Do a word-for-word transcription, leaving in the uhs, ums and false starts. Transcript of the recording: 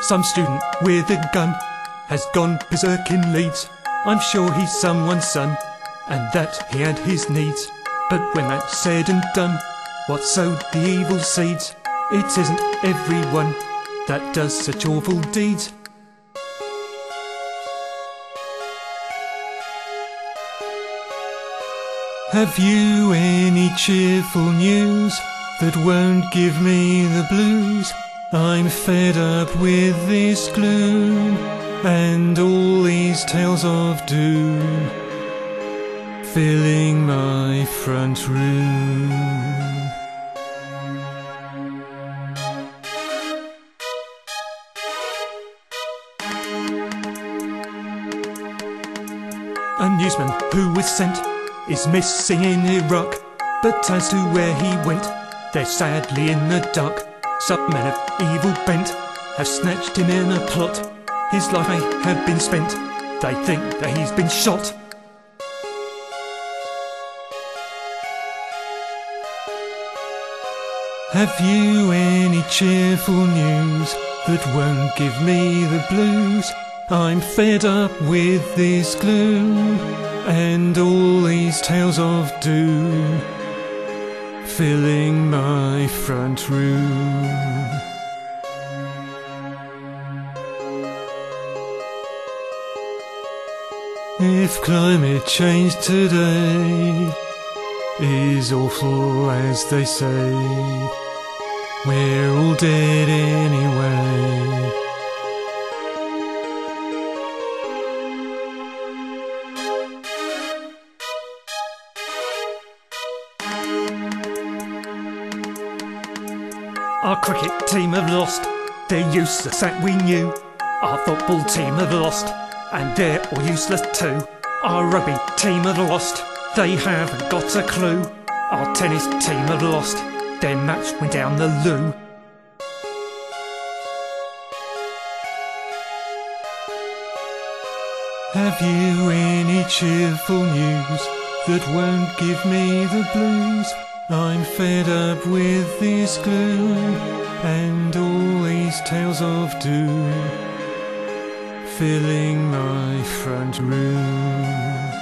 Some student with a gun has gone berserk in Leeds. I'm sure he's someone's son, and that he had his needs. But when that's said and done, what sowed the evil seeds? It isn't everyone that does such awful deeds. Have you any cheerful news that won't give me the blues? I'm fed up with this gloom and all these tales of doom filling my front room. A newsman who was sent is missing in Iraq, but as to where he went, they're sadly in the dark. Some men of evil bent have snatched him in a plot. His life may have been spent, they think that he's been shot. Have you any cheerful news that won't give me the blues? I'm fed up with this gloom and all these tales of doom filling my front room. If climate change today is awful as they say, we're all dead anyway. Our cricket team have lost, they're useless that we knew. Our football team have lost, and they're all useless too. Our rugby team have lost, they haven't got a clue. Our tennis team have lost, their match went down the loo. Have you any cheerful news that won't give me the blues? I'm fed up with this gloom and all these tales of doom filling my front room.